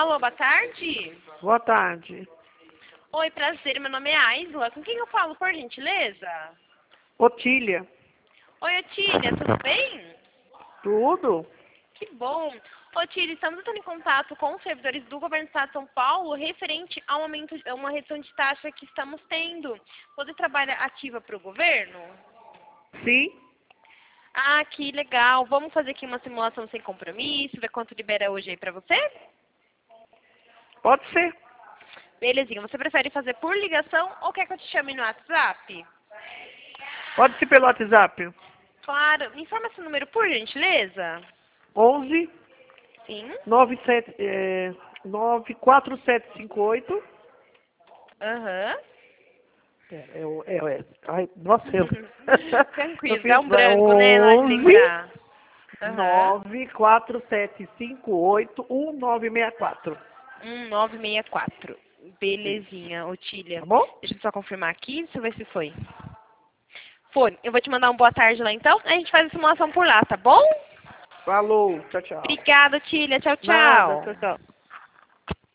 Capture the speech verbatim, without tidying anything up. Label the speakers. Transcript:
Speaker 1: Alô, boa tarde.
Speaker 2: Boa tarde.
Speaker 1: Oi, prazer, meu nome é Aisla. Com quem eu falo, por gentileza?
Speaker 2: Otília.
Speaker 1: Oi, Otília, tudo bem?
Speaker 2: Tudo?
Speaker 1: Que bom. Otília, estamos entrando em contato com os servidores do Governo do Estado de São Paulo referente ao aumento, a uma redução de taxa que estamos tendo. Você trabalha ativa para o governo?
Speaker 2: Sim.
Speaker 1: Ah, que legal. Vamos fazer aqui uma simulação sem compromisso, ver quanto libera hoje aí para você?
Speaker 2: Pode ser.
Speaker 1: Belezinha. Você prefere fazer por ligação ou quer que eu te chame no WhatsApp?
Speaker 2: Pode ser pelo WhatsApp.
Speaker 1: Claro. Me informa seu número, por gentileza.
Speaker 2: onze
Speaker 1: Sim.
Speaker 2: nove sete, é, nove quatro sete cinco oito.
Speaker 1: Aham.
Speaker 2: É, é, o- é, é, ai, nossa, eu, eu
Speaker 1: Tranquilo.
Speaker 2: fiz
Speaker 1: Dá um branco, né? Na hora de
Speaker 2: onze
Speaker 1: lembrar. Aham.
Speaker 2: nove quatro sete cinco oito um nove seis quatro.
Speaker 1: um nove seis quatro. Belezinha,
Speaker 2: Tá
Speaker 1: Otília.
Speaker 2: bom?
Speaker 1: Deixa eu só confirmar aqui, deixa eu ver se foi. Foi. Eu vou te mandar um boa tarde lá então. A gente faz a simulação por lá, tá bom?
Speaker 2: Falou. Tchau, tchau.
Speaker 1: Obrigada, Otília. Tchau,
Speaker 2: Nada.
Speaker 1: tchau.
Speaker 2: Tchau, tchau.